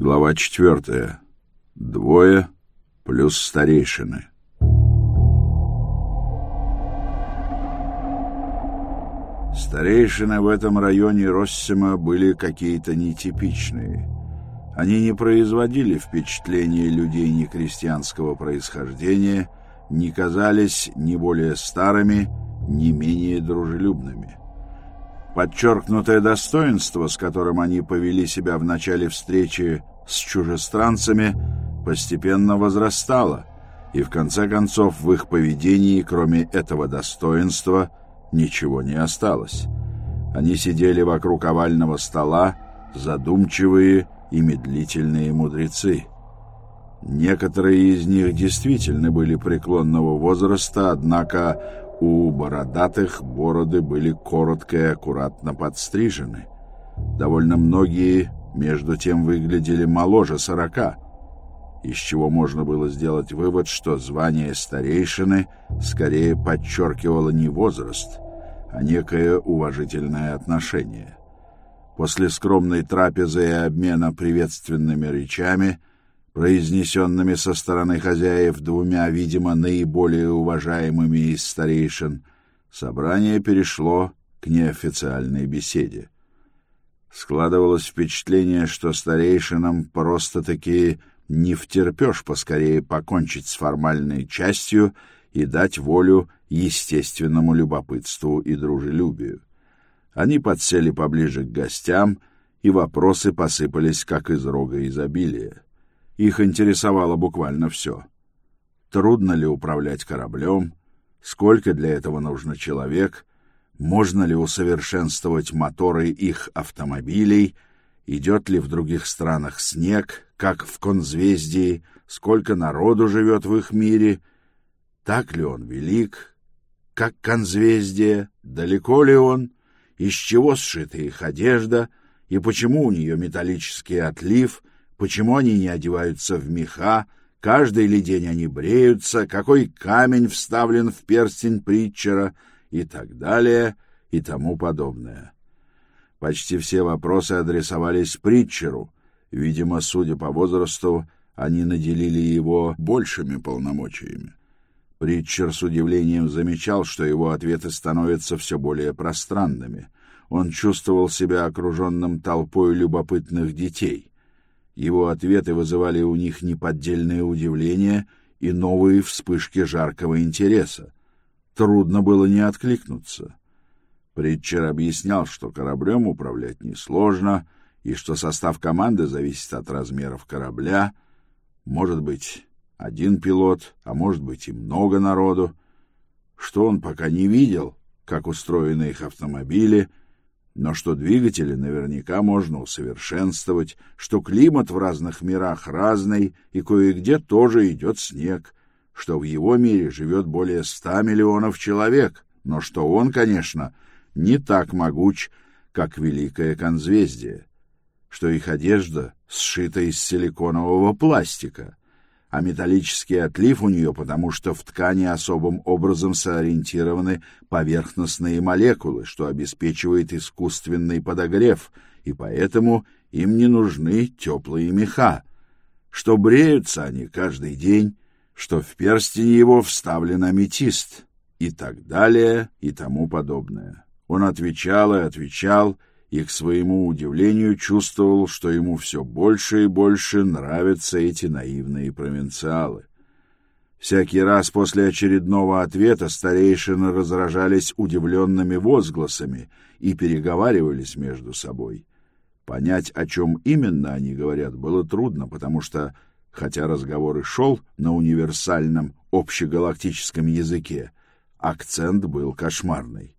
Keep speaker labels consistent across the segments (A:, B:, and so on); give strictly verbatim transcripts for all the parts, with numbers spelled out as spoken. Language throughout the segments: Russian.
A: Глава четвертая. Двое плюс старейшины. Старейшины в этом районе Россима были какие-то нетипичные. Они не производили впечатления людей некрестьянского происхождения, не казались ни более старыми, ни менее дружелюбными. Подчеркнутое достоинство, с которым они повели себя в начале встречи с чужестранцами, постепенно возрастало, и в конце концов в их поведении, кроме этого достоинства, ничего не осталось. Они сидели вокруг овального стола, задумчивые и медлительные мудрецы. Некоторые из них действительно были преклонного возраста, однако у бородатых бороды были коротко и аккуратно подстрижены. Довольно многие, между тем, выглядели моложе сорока, из чего можно было сделать вывод, что звание старейшины скорее подчеркивало не возраст, а некое уважительное отношение. После скромной трапезы и обмена приветственными речами, произнесенными со стороны хозяев двумя, видимо, наиболее уважаемыми из старейшин, собрание перешло к неофициальной беседе. Складывалось впечатление, что старейшинам просто-таки не втерпешь поскорее покончить с формальной частью и дать волю естественному любопытству и дружелюбию. Они подсели поближе к гостям, и вопросы посыпались, как из рога изобилия. Их интересовало буквально все. Трудно ли управлять кораблем? Сколько для этого нужно человек? Можно ли усовершенствовать моторы их автомобилей? Идет ли в других странах снег, как в Конзвездии? Сколько народу живет в их мире? Так ли он велик, как Конзвездие? Далеко ли он? Из чего сшита их одежда? И почему у нее металлический отлив? Почему они не одеваются в меха? Каждый ли день они бреются? Какой камень вставлен в перстень Притчера? И так далее, и тому подобное. Почти все вопросы адресовались Притчеру. Видимо, судя по возрасту, они наделили его большими полномочиями. Притчер с удивлением замечал, что его ответы становятся все более пространными. Он чувствовал себя окруженным толпой любопытных детей. Его ответы вызывали у них неподдельное удивление и новые вспышки жаркого интереса. Трудно было не откликнуться. Притчер объяснял, что кораблем управлять несложно, и что состав команды зависит от размеров корабля. Может быть, один пилот, а может быть и много народу. Что он пока не видел, как устроены их автомобили, но что двигатели наверняка можно усовершенствовать, что климат в разных мирах разный, и кое-где тоже идет снег, что в его мире живет более ста миллионов человек, но что он, конечно, не так могуч, как Великое Конзвездие, что их одежда сшита из силиконового пластика, а металлический отлив у нее, потому что в ткани особым образом сориентированы поверхностные молекулы, что обеспечивает искусственный подогрев, и поэтому им не нужны теплые меха, что бреются они каждый день, что в перстень его вставлен аметист, и так далее, и тому подобное. Он отвечал и отвечал, и к своему удивлению чувствовал, что ему все больше и больше нравятся эти наивные провинциалы. Всякий раз после очередного ответа старейшины разражались удивленными возгласами и переговаривались между собой. Понять, о чем именно они говорят, было трудно, потому что, хотя разговор и шел на универсальном общегалактическом языке, акцент был кошмарный.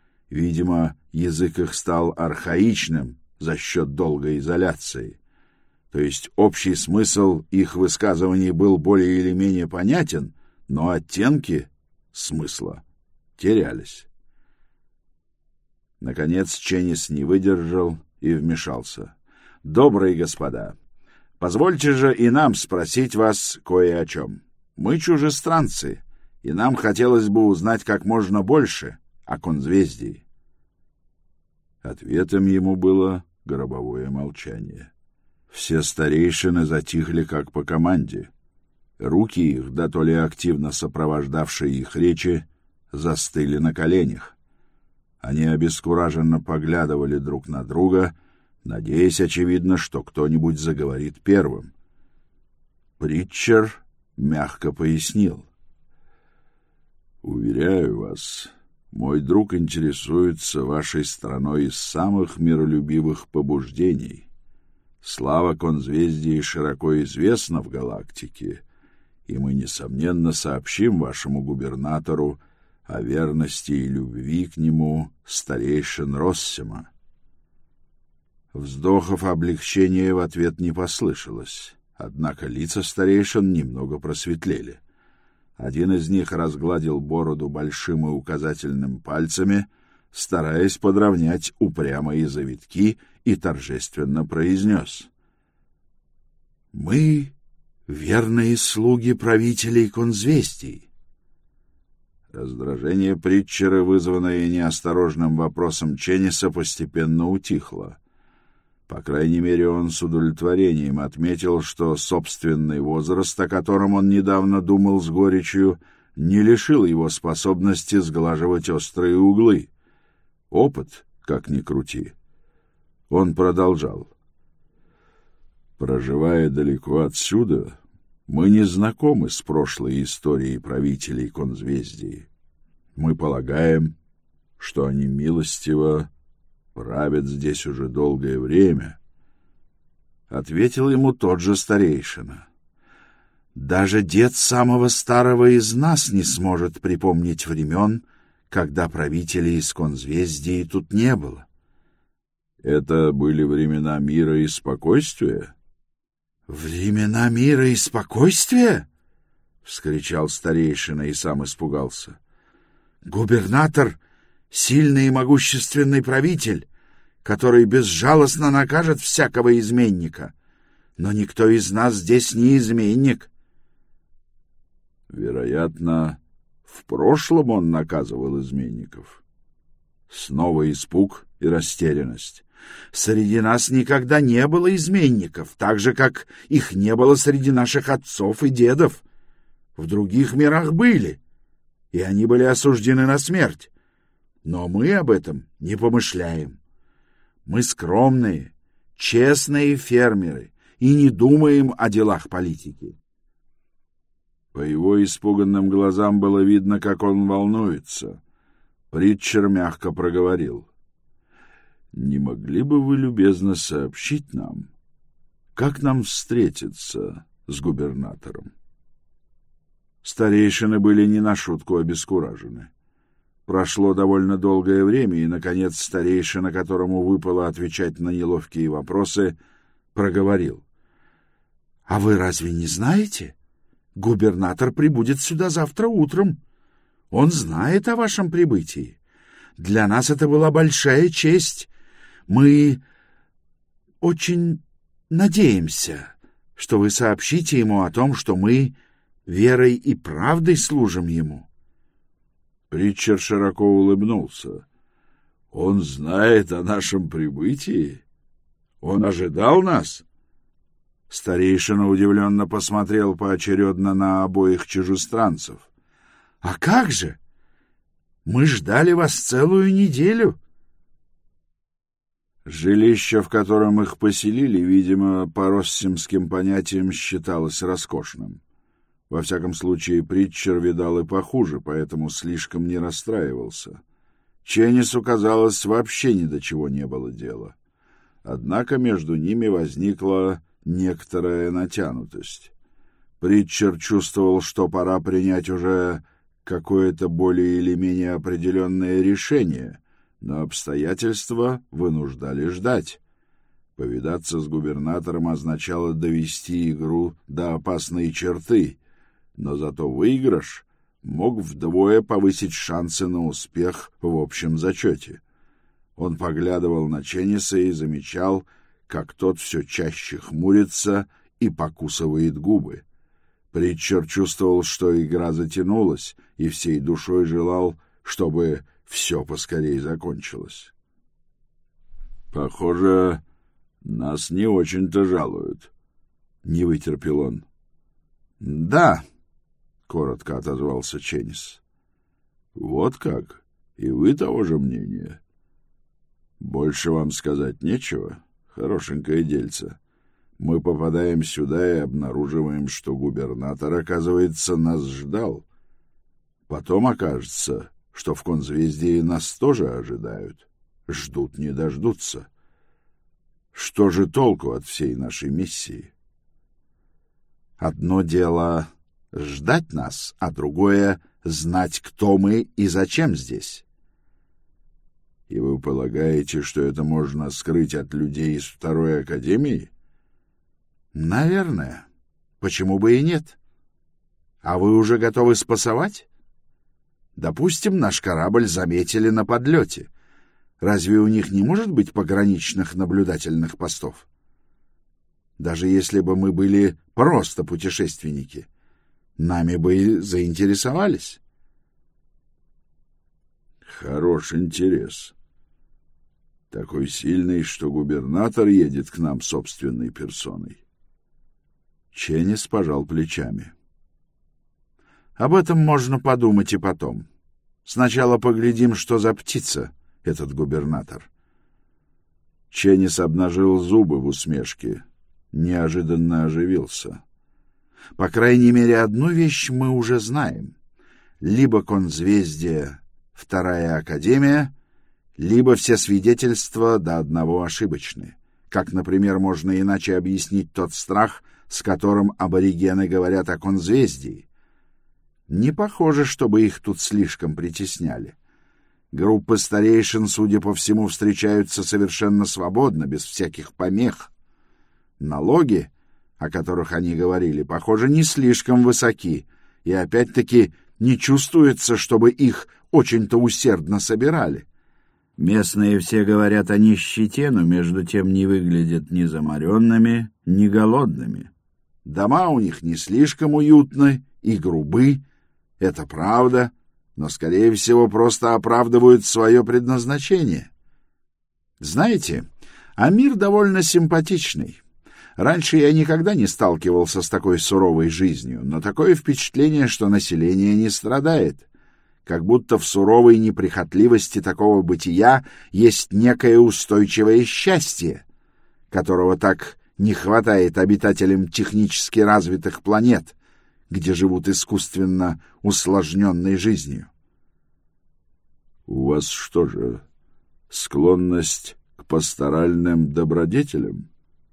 A: Видимо, язык их стал архаичным за счет долгой изоляции. То есть общий смысл их высказываний был более или менее понятен, но оттенки смысла терялись. Наконец Ченнис не выдержал и вмешался. «Добрые господа, позвольте же и нам спросить вас кое о чем. Мы чужестранцы, и нам хотелось бы узнать как можно больше о Конзвездии». Ответом ему было гробовое молчание. Все старейшины затихли, как по команде. Руки их, да то ли активно сопровождавшие их речи, застыли на коленях. Они обескураженно поглядывали друг на друга, надеясь, очевидно, что кто-нибудь заговорит первым. Притчер мягко пояснил. «Уверяю вас, мой друг интересуется вашей страной из самых миролюбивых побуждений. Слава конзвездии широко известна в галактике, и мы, несомненно, сообщим вашему губернатору о верности и любви к нему старейшин Россима». Вздохов облегчения в ответ не послышалось, однако лица старейшин немного просветлели. Один из них разгладил бороду большим и указательным пальцами, стараясь подровнять упрямые завитки, и торжественно произнес: «Мы — верные слуги правителей конзвездий». Раздражение Притчера, вызванное неосторожным вопросом Ченниса, постепенно утихло. По крайней мере, он с удовлетворением отметил, что собственный возраст, о котором он недавно думал с горечью, не лишил его способности сглаживать острые углы. Опыт, как ни крути. Он продолжал. «Проживая далеко отсюда, мы не знакомы с прошлой историей правителей конзвездии. Мы полагаем, что они милостиво правят здесь уже долгое время». Ответил ему тот же старейшина. «Даже дед самого старого из нас не сможет припомнить времен, когда правителей из конзвездии тут не было». «Это были времена мира и спокойствия?» «Времена мира и спокойствия?» — вскричал старейшина и сам испугался. «Губернатор — сильный и могущественный правитель, который безжалостно накажет всякого изменника. Но никто из нас здесь не изменник». «Вероятно, в прошлом он наказывал изменников». Снова испуг и растерянность. «Среди нас никогда не было изменников, так же, как их не было среди наших отцов и дедов. В других мирах были, и они были осуждены на смерть. Но мы об этом не помышляем. Мы скромные, честные фермеры и не думаем о делах политики». По его испуганным глазам было видно, как он волнуется. Притчер мягко проговорил. «Не могли бы вы любезно сообщить нам, как нам встретиться с губернатором?» Старейшины были не на шутку обескуражены. Прошло довольно долгое время, и, наконец, старейшина, которому выпало отвечать на неловкие вопросы, проговорил. «А вы разве не знаете? Губернатор прибудет сюда завтра утром. Он знает о вашем прибытии. Для нас это была большая честь. Мы очень надеемся, что вы сообщите ему о том, что мы верой и правдой служим ему». Притчер широко улыбнулся. «Он знает о нашем прибытии? Он ожидал нас?» Старейшина удивленно посмотрел поочередно на обоих чужестранцев. «А как же? Мы ждали вас целую неделю». Жилище, в котором их поселили, видимо, по россимским понятиям считалось роскошным. Во всяком случае, Притчер видал и похуже, поэтому слишком не расстраивался. Ченнису, казалось, вообще ни до чего не было дела. Однако между ними возникла некоторая натянутость. Притчер чувствовал, что пора принять уже какое-то более или менее определенное решение, но обстоятельства вынуждали ждать. Повидаться с губернатором означало довести игру до опасной черты, но зато выигрыш мог вдвое повысить шансы на успех в общем зачете. Он поглядывал на Ченниса и замечал, как тот все чаще хмурится и покусывает губы. Притчер чувствовал, что игра затянулась, и всей душой желал, чтобы все поскорее закончилось. «Похоже, Нас не очень-то жалуют. Не вытерпел он.
B: Да, коротко отозвался Ченнис.
A: Вот как? И вы того же мнения? Больше вам сказать нечего? Хорошенькое дельце. Мы попадаем сюда и обнаруживаем, что губернатор, оказывается, нас ждал. Потом окажется, что в конзвездии нас тоже ожидают. Ждут не дождутся. Что же толку от всей нашей миссии?
B: Одно дело ждать нас, а другое — знать, кто мы и зачем здесь.
A: И вы полагаете, что это можно скрыть от людей из Второй Академии?
B: Наверное. Почему бы и нет? А вы уже готовы спасовать? Допустим, наш корабль заметили на подлете. Разве у них не может быть пограничных наблюдательных постов? Даже если бы мы были просто путешественники, нами бы и заинтересовались.
A: Хорош интерес. Такой сильный, что губернатор едет к нам собственной персоной.
B: Ченнис пожал плечами. Об этом можно подумать и потом. Сначала поглядим, что за птица этот губернатор.
A: Ченнис обнажил зубы в усмешке, неожиданно оживился.
B: По крайней мере, одну вещь мы уже знаем. Либо конзвездие — Вторая Академия, либо все свидетельства до одного ошибочны. Как, например, можно иначе объяснить тот страх, с которым аборигены говорят о конзвездии? Не похоже, чтобы их тут слишком притесняли. Группы старейшин, судя по всему, встречаются совершенно свободно, без всяких помех. Налоги, о которых они говорили, похоже, не слишком высоки, и опять-таки не чувствуется, чтобы их очень-то усердно собирали.
A: Местные все говорят о нищете, но между тем не выглядят ни заморенными, ни голодными.
B: Дома у них не слишком уютны и грубы, это правда, но, скорее всего, просто оправдывают свое предназначение. Знаете, а мир довольно симпатичный. Раньше я никогда не сталкивался с такой суровой жизнью, но такое впечатление, что население не страдает. Как будто в суровой неприхотливости такого бытия есть некое устойчивое счастье, которого так не хватает обитателям технически развитых планет, где живут искусственно усложненной жизнью.
A: У вас что же, склонность к пасторальным добродетелям?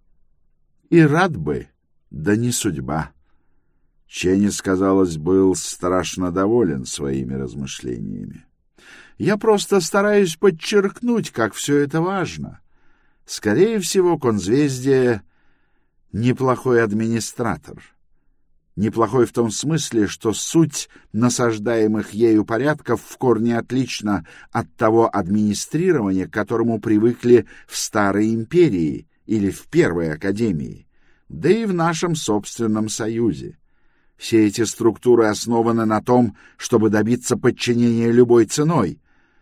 B: И рад бы, да не судьба. Ченнис, казалось, был страшно доволен своими размышлениями. Я просто стараюсь подчеркнуть, как все это важно. Скорее всего, конзвездие — неплохой администратор. Неплохой в том смысле, что суть насаждаемых ею порядков в корне отлична от того администрирования, к которому привыкли в Старой Империи или в Первой Академии, да и в нашем собственном Союзе. Все эти структуры основаны на том, чтобы добиться подчинения любой ценой.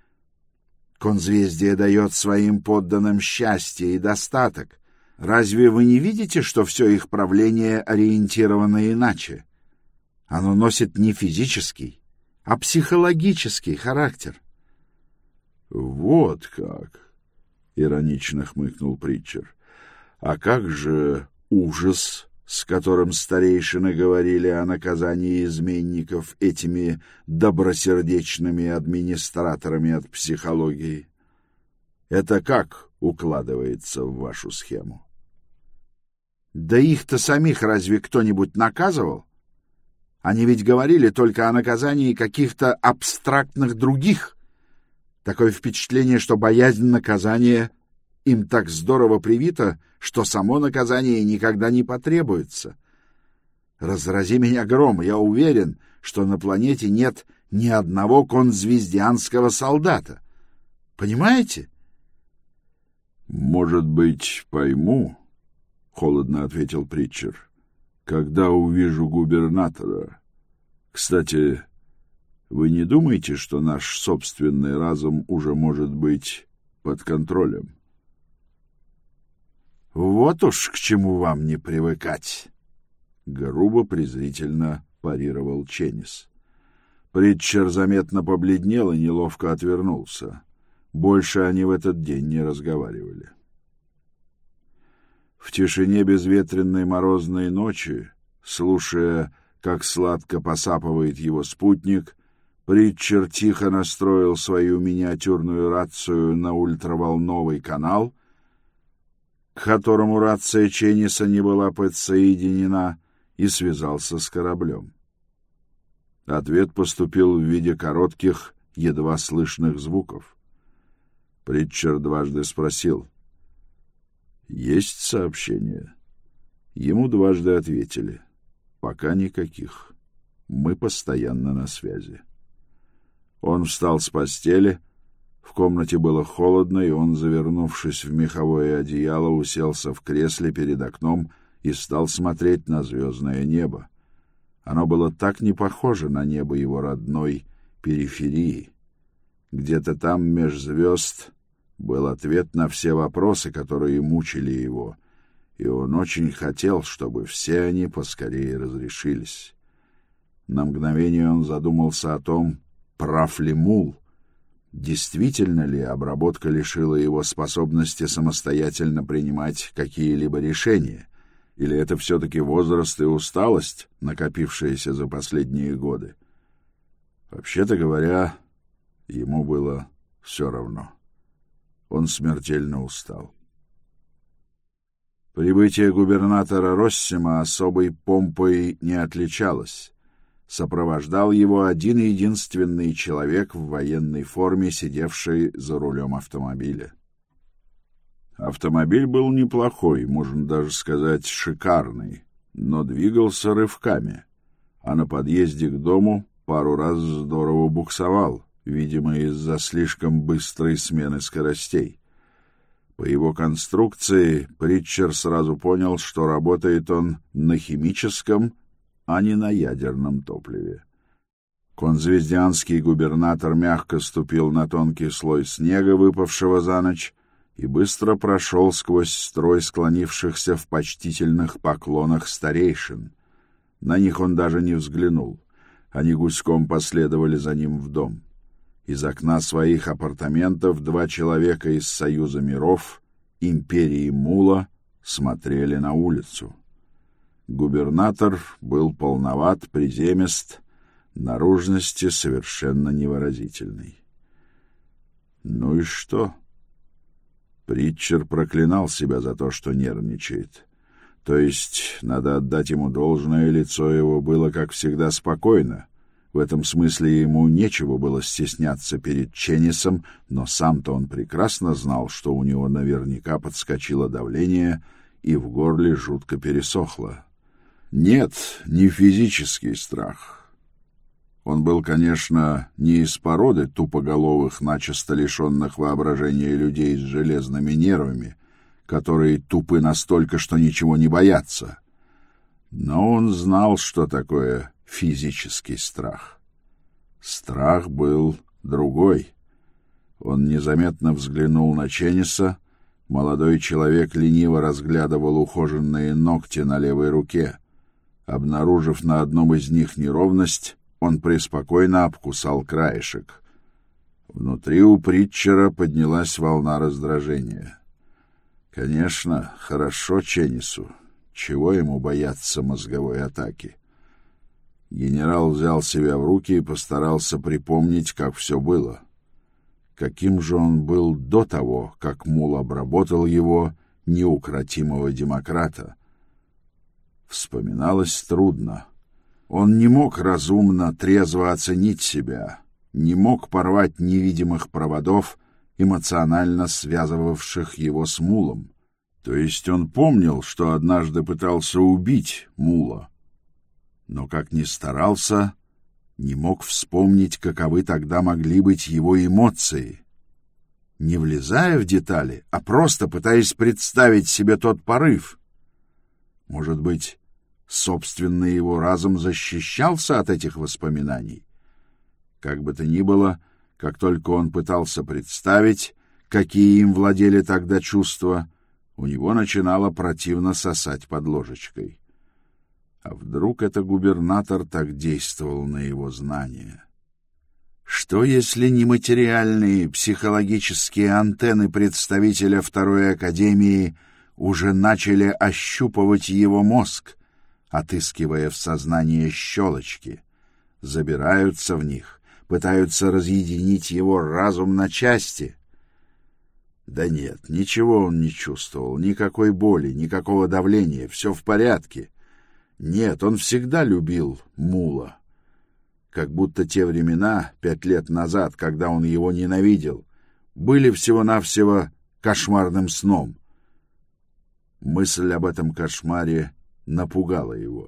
B: Конзвездие дает своим подданным счастье и достаток. Разве вы не видите, что все их правление ориентировано иначе? Оно носит не физический, а психологический характер.
A: — Вот как! — иронично хмыкнул Притчер. — А как же ужас, с которым старейшины говорили о наказании изменников этими добросердечными администраторами от психологии? Это как укладывается в вашу схему?
B: Да их-то самих разве кто-нибудь наказывал? Они ведь говорили только о наказании каких-то абстрактных других. Такое впечатление, что боязнь наказания им так здорово привита, что само наказание никогда не потребуется. Разрази меня гром, я уверен, что на планете нет ни одного конзвездианского солдата. Понимаете?
A: — Может быть, пойму, — холодно ответил Притчер, — когда увижу губернатора. Кстати, вы не думаете, что наш собственный разум уже может быть под контролем?
B: Вот уж к чему вам не привыкать. Грубо презрительно парировал Ченнис. Притчер заметно побледнел и неловко отвернулся. Больше они в этот день не разговаривали. В тишине безветренной морозной ночи, слушая, как сладко посапывает его спутник, Притчер тихо настроил свою миниатюрную рацию на ультраволновый канал, к которому рация Ченниса не была подсоединена, и связался с кораблем. Ответ поступил в виде коротких, едва слышных звуков. Притчер дважды спросил: «Есть сообщение?» Ему дважды ответили: «Пока никаких. Мы постоянно на связи». Он встал с постели. В комнате было холодно, и он, завернувшись в меховое одеяло, уселся в кресле перед окном и стал смотреть на звездное небо. Оно было так не похоже на небо его родной периферии. Где-то там, меж звезд, был ответ на все вопросы, которые мучили его, и он очень хотел, чтобы все они поскорее разрешились. На мгновение он задумался о том, прав ли Мул, действительно ли обработка лишила его способности самостоятельно принимать какие-либо решения, или это все-таки возраст и усталость, накопившиеся за последние годы. Вообще-то говоря, ему было все равно. Он смертельно устал. Прибытие губернатора Россима особой помпой не отличалось. Сопровождал его один единственный человек в военной форме, сидевший за рулем автомобиля. Автомобиль был неплохой, можно даже сказать, шикарный, но двигался рывками, а на подъезде к дому пару раз здорово буксовал, видимо, из-за слишком быстрой смены скоростей. По его конструкции Притчер сразу понял, что работает он на химическом, а не на ядерном топливе. Конзвездианский губернатор мягко ступил на тонкий слой снега, выпавшего за ночь, и быстро прошел сквозь строй склонившихся в почтительных поклонах старейшин. На них он даже не взглянул. Они гуськом последовали за ним в дом. Из окна своих апартаментов два человека из Союза миров, империи Мула, смотрели на улицу. Губернатор был полноват, приземист, наружности совершенно невыразительный. Ну и что? Притчер проклинал себя за то, что нервничает. То есть, надо отдать ему должное, лицо его было, как всегда, спокойно. В этом смысле ему нечего было стесняться перед Ченнисом, но сам-то он прекрасно знал, что у него наверняка подскочило давление и в горле жутко пересохло. Нет, не физический страх. Он был, конечно, не из породы тупоголовых, начисто лишенных воображения людей с железными нервами, которые тупы настолько, что ничего не боятся. Но он знал, что такое физический страх. Страх был другой. Он незаметно взглянул на Ченниса. Молодой человек лениво разглядывал ухоженные ногти на левой руке. Обнаружив на одном из них неровность, он преспокойно обкусал краешек. Внутри у Притчера поднялась волна раздражения. Конечно, хорошо Ченнису. Чего ему бояться мозговой атаки? Генерал взял себя в руки и постарался припомнить, как все было. Каким же он был до того, как Мул обработал его, неукротимого демократа? Вспоминалось трудно. Он не мог разумно, трезво оценить себя, не мог порвать невидимых проводов, эмоционально связывавших его с Мулом. То есть он помнил, что однажды пытался убить Мула, но, как ни старался, не мог вспомнить, каковы тогда могли быть его эмоции. Не влезая в детали, а просто пытаясь представить себе тот порыв. Может быть, собственный его разум защищался от этих воспоминаний? Как бы то ни было, как только он пытался представить, какие им владели тогда чувства,
A: У него начинало противно сосать под ложечкой. А вдруг это губернатор так действовал на его знания? Что, если нематериальные психологические антенны представителя Второй Академии уже начали ощупывать его мозг, отыскивая в сознании щелочки, забираются в них, пытаются разъединить его разум на части? Да нет, ничего он не чувствовал, никакой боли, никакого давления, все в порядке. Нет, он всегда любил Мула. Как будто те времена, пять лет назад, когда он его ненавидел, были всего-навсего кошмарным сном. Мысль об этом кошмаре напугала его.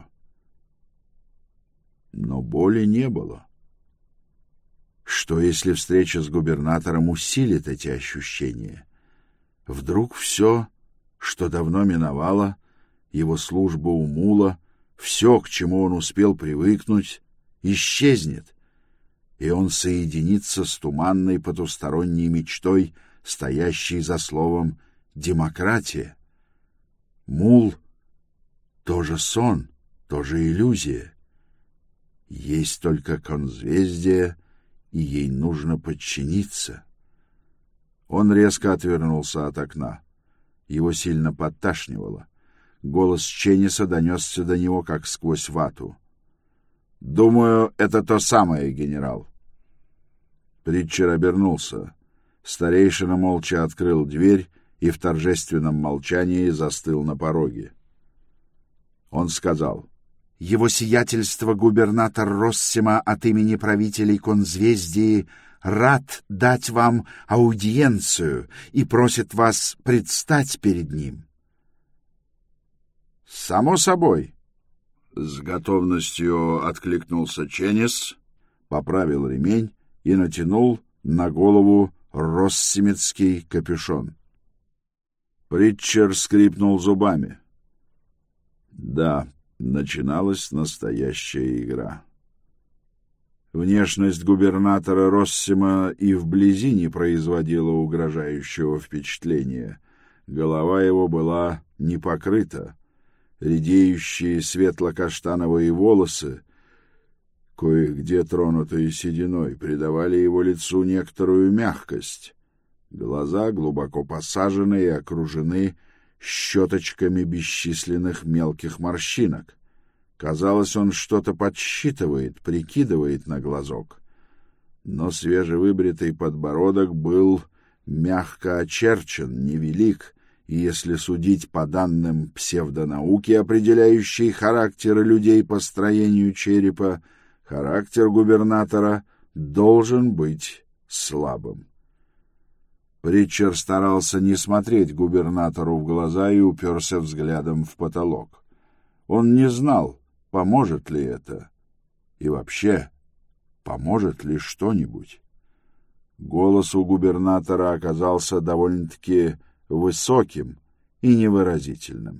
A: Но боли не было. Что, если встреча с губернатором усилит эти ощущения? Вдруг все, что давно миновало, его служба у Мула, все, к чему он успел привыкнуть, исчезнет, и он соединится с туманной потусторонней мечтой, стоящей за словом «демократия». Мул — тоже сон, тоже иллюзия. Есть только конзвездие, и ей нужно подчиниться. Он резко отвернулся от окна. Его сильно подташнивало. Голос Ченниса донесся до него, как сквозь вату. «Думаю, это то самое, генерал». Притчер обернулся. Старейшина молча открыл дверь и в торжественном молчании застыл на пороге. Он сказал: «Его сиятельство губернатор Россима от имени правителей Конзвездии рад дать вам аудиенцию и просит вас предстать перед ним». «Само собой», — с готовностью откликнулся Ченнис, поправил ремень и натянул на голову россимитский капюшон. Притчер скрипнул зубами. Да, начиналась настоящая игра. Внешность губернатора Россима и вблизи не производила угрожающего впечатления. Голова его была не покрыта. Редеющие светло-каштановые волосы, кое-где тронутые сединой, придавали его лицу некоторую мягкость. Глаза глубоко посажены и окружены щеточками бесчисленных мелких морщинок. Казалось, он что-то подсчитывает, прикидывает на глазок. Но свежевыбритый подбородок был мягко очерчен, невелик, и если судить по данным псевдонауки, определяющей характеры людей по строению черепа, характер губернатора должен быть слабым. Притчер старался не смотреть губернатору в глаза и уперся взглядом в потолок. Он не знал, поможет ли это, и вообще, поможет ли что-нибудь. Голос у губернатора оказался довольно-таки высоким и невыразительным.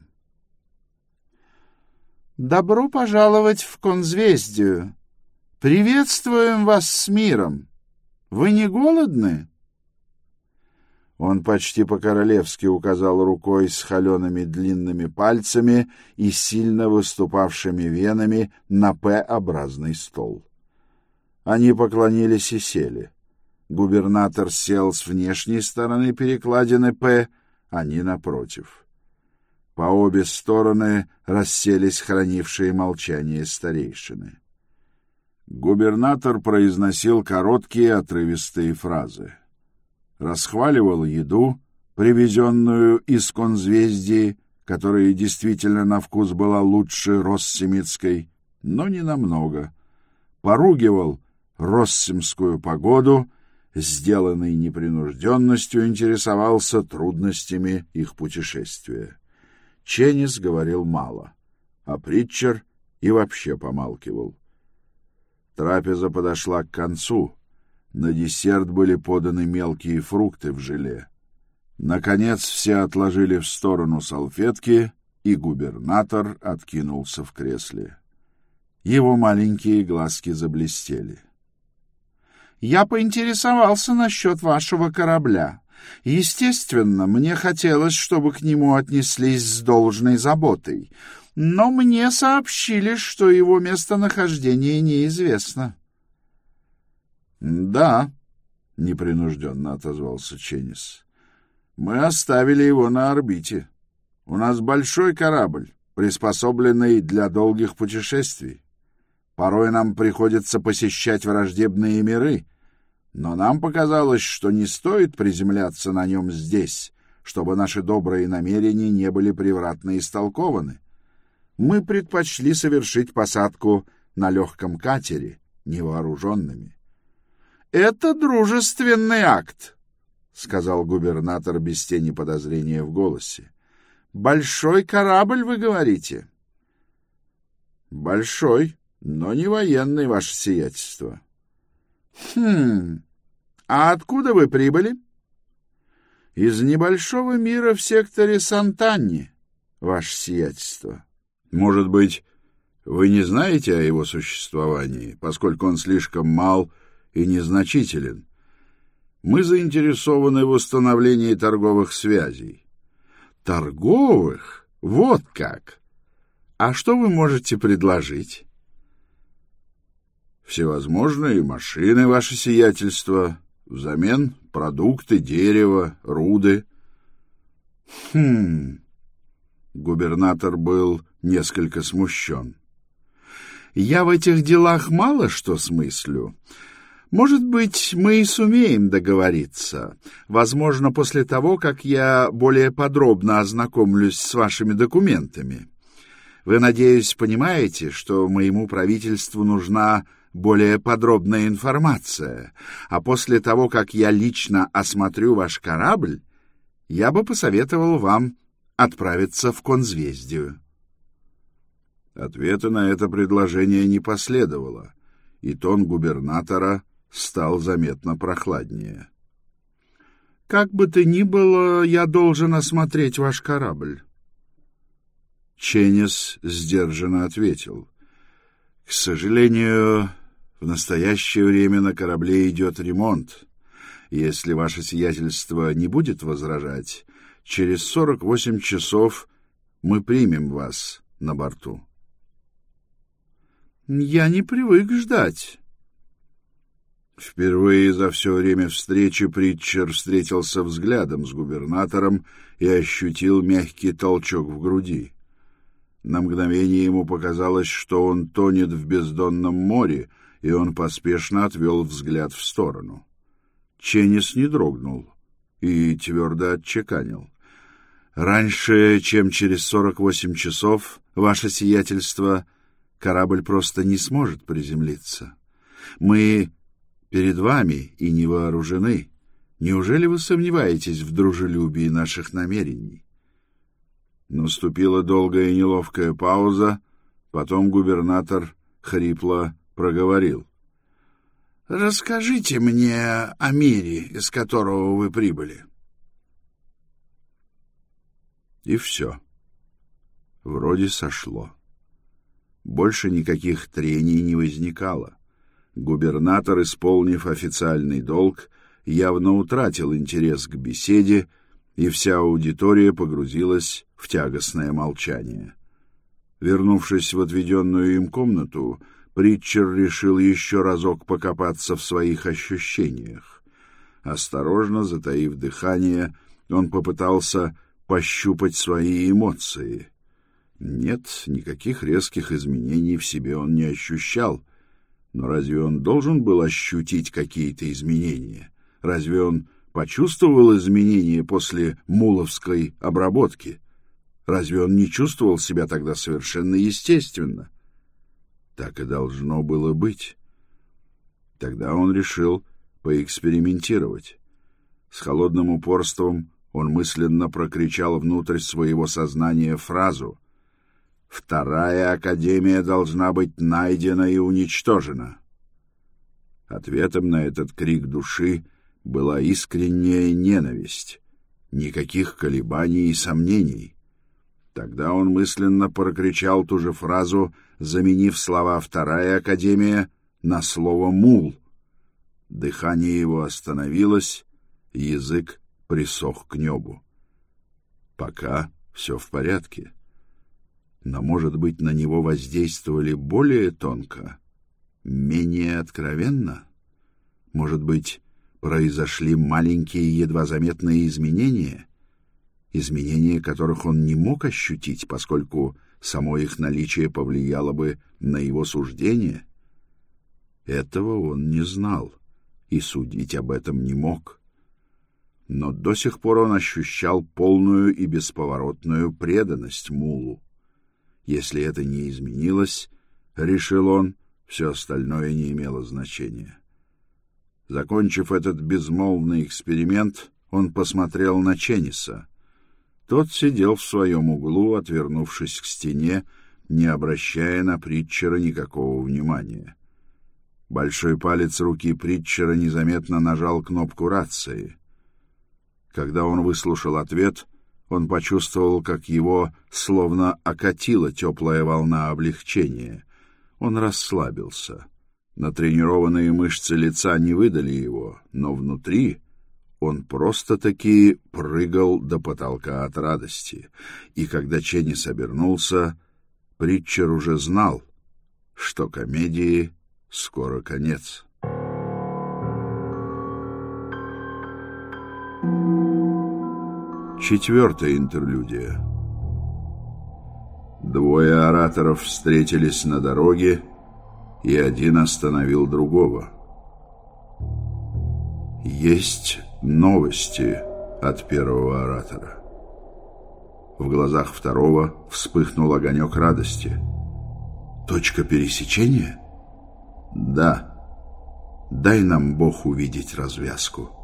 A: «Добро пожаловать в Конзвездию! Приветствуем вас с миром! Вы не голодны?» Он почти по-королевски указал рукой с холеными длинными пальцами и сильно выступавшими венами на П-образный стол. Они поклонились и сели. Губернатор сел с внешней стороны перекладины П, они напротив. По обе стороны расселись хранившие молчание старейшины. Губернатор произносил короткие отрывистые фразы. Расхваливал еду, привезенную из Конзвездии, которая действительно на вкус была лучше россимитской, но не намного. Поругивал россимскую погоду, сделанной непринужденностью интересовался трудностями их путешествия. Ченнис говорил мало, а Притчер и вообще помалкивал. Трапеза подошла к концу. На десерт были поданы мелкие фрукты в желе. Наконец все отложили в сторону салфетки, и губернатор откинулся в кресле. Его маленькие глазки заблестели. «Я поинтересовался насчет вашего корабля.
B: Естественно, мне хотелось, чтобы к нему отнеслись с должной заботой, но мне сообщили, что его местонахождение неизвестно. — Да, — непринужденно отозвался Ченнис, — мы оставили его на орбите. У нас большой корабль, приспособленный для долгих путешествий. Порой нам приходится посещать враждебные миры, но нам показалось, что не стоит приземляться на нем здесь, чтобы наши добрые намерения не были превратно истолкованы. Мы предпочли совершить посадку на легком катере, невооруженными. — Это дружественный акт, — сказал губернатор без тени подозрения в голосе. — Большой корабль, вы говорите? — Большой, но не военный, ваше сиятельство. — Хм... А откуда вы прибыли? — Из небольшого мира в секторе Сантанни, ваше сиятельство. — Может быть, вы не знаете о его существовании, поскольку он слишком мал и незначителен. Мы заинтересованы в установлении торговых связей. — Торговых? Вот как! А что вы можете предложить? — Всевозможные машины, ваше сиятельство. Взамен продукты, дерево, руды. Хм. Губернатор был несколько смущен. Я в этих делах мало что смыслю. Может быть, мы и сумеем договориться. Возможно, после того, как я более подробно ознакомлюсь с вашими документами. Вы, надеюсь, понимаете, что моему правительству нужна более подробная информация, а после того, как я лично осмотрю ваш корабль, я бы посоветовал вам отправиться в Конзвездию. Ответа на это предложение не последовало, и тон губернатора стал заметно прохладнее. — Как бы то ни было, я должен осмотреть ваш корабль. Ченнис сдержанно ответил. — К сожалению, в настоящее время на корабле идет ремонт. Если ваше сиятельство не будет возражать, через сорок восемь часов мы примем вас на борту. — Я не привык ждать. Впервые за все время встречи Притчер встретился взглядом с губернатором и ощутил мягкий толчок в груди. На мгновение ему показалось, что он тонет в бездонном море, и он поспешно отвел взгляд в сторону. Ченнис не дрогнул и твердо отчеканил. — Раньше, чем через сорок восемь часов, ваше сиятельство, корабль просто не сможет приземлиться. Мы перед вами и не вооружены. Неужели вы сомневаетесь в дружелюбии наших намерений? Наступила долгая и неловкая пауза, потом губернатор хрипло проговорил. — Расскажите мне о мире, из которого вы прибыли. И все. Вроде сошло. Больше никаких трений не возникало. Губернатор, исполнив официальный долг, явно утратил интерес к беседе, и вся аудитория погрузилась в тягостное молчание. Вернувшись в отведенную им комнату, Притчер решил еще разок покопаться в своих ощущениях. Осторожно, затаив дыхание, он попытался пощупать свои эмоции. Нет, никаких резких изменений в себе он не ощущал. Но разве он должен был ощутить какие-то изменения? Разве он почувствовал изменения после муловской обработки? Разве он не чувствовал себя тогда совершенно естественно? Так и должно было быть. Тогда он решил поэкспериментировать. С холодным упорством он мысленно прокричал внутрь своего сознания фразу: «Вторая академия должна быть найдена и уничтожена». Ответом на этот крик души была искренняя ненависть, никаких колебаний и сомнений. Тогда он мысленно прокричал ту же фразу, заменив слова «вторая академия» на слово «мул». Дыхание его остановилось, язык
A: присох к небу. Пока все в порядке. Но, может быть, на него воздействовали более тонко, менее откровенно? Может быть, произошли маленькие, едва заметные изменения, изменения которых он не мог ощутить, поскольку само их наличие повлияло бы на его суждение? Этого он не знал и судить об этом не мог. Но до сих пор он ощущал полную и бесповоротную преданность Мулу. Если это не изменилось, решил он, все остальное не имело значения. Закончив этот безмолвный эксперимент, он посмотрел на Ченниса. Тот сидел в своем углу, отвернувшись к стене, не обращая на Притчера никакого внимания. Большой палец руки Притчера незаметно нажал кнопку рации. Когда он выслушал ответ, он почувствовал, как его словно окатила теплая волна облегчения. Он расслабился. Натренированные мышцы лица не выдали его, но внутри он просто-таки прыгал до потолка от радости. И когда Ченнис обернулся, Притчер уже знал, что комедии скоро конец. Четвертая интерлюдия. Двое ораторов встретились на дороге, и один остановил другого. Есть новости от первого оратора. В глазах второго вспыхнул огонек радости. Точка пересечения? Да. Дай нам Бог увидеть развязку.